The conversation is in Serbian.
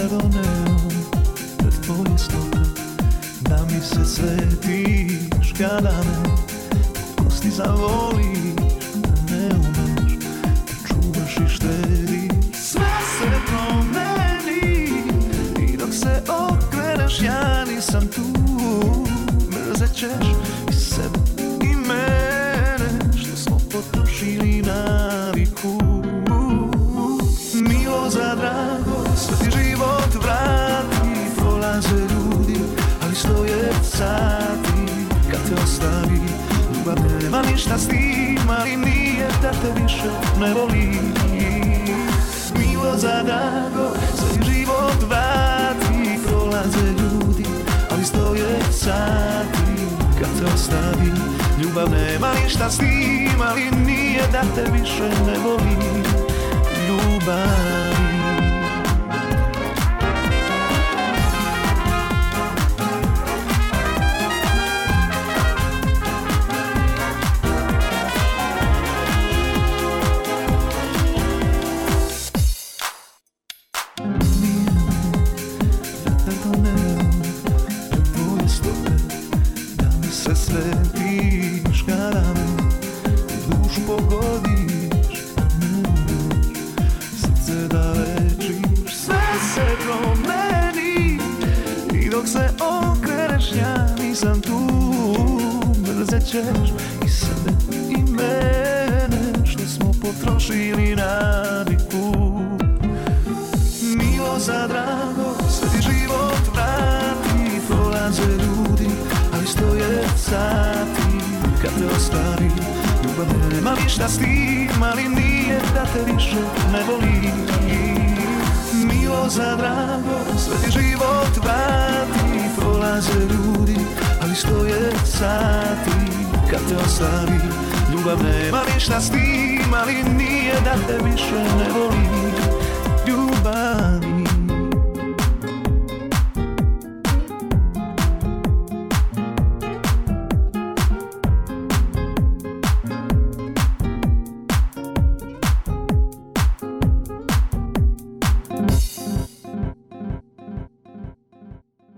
vetar doneo pred tvoje stope, da mi se svetiš kada me do kosti zavoliš, da ne umeš da čuvaš i štediš. Sve se promeni i dok se okreneš ja nisam tu. Mrzet ćeš i sebe i mene što smo potrošili naviku. Milo za drago, sve ti život vrati, prolaze ljudi, ali stoje sati kad te ostavi. Ljubav nema ništa s tim, ali nije da te više ne voli. Milo za drago, sve ti život vrati, prolaze ljudi, ali stoje sati kad te ostavi. Ljubav nema ništa s tim, ali nije da te više ne voli. Ljubavi. Se svetiš kada me dušu pogodiš, a ne umeš srce da lečiš. Sve se promeni i dok se okreneš ja nisam tu. Mrzet ćeš i sebe i mene što smo potrošili naviku. Milo za drago, sve ti život vrati, prolaze ljudi, ali stoje sati kad te ostavi. Ljubav nema ništa s tim, ali nije da te više ne voli. Milo za drago, sve ti život vrati, prolaze ljudi, ali stoje sati kad te ostavi. Ljubav nema ništa s tim, ali nije da te više ne voli. Ljubav.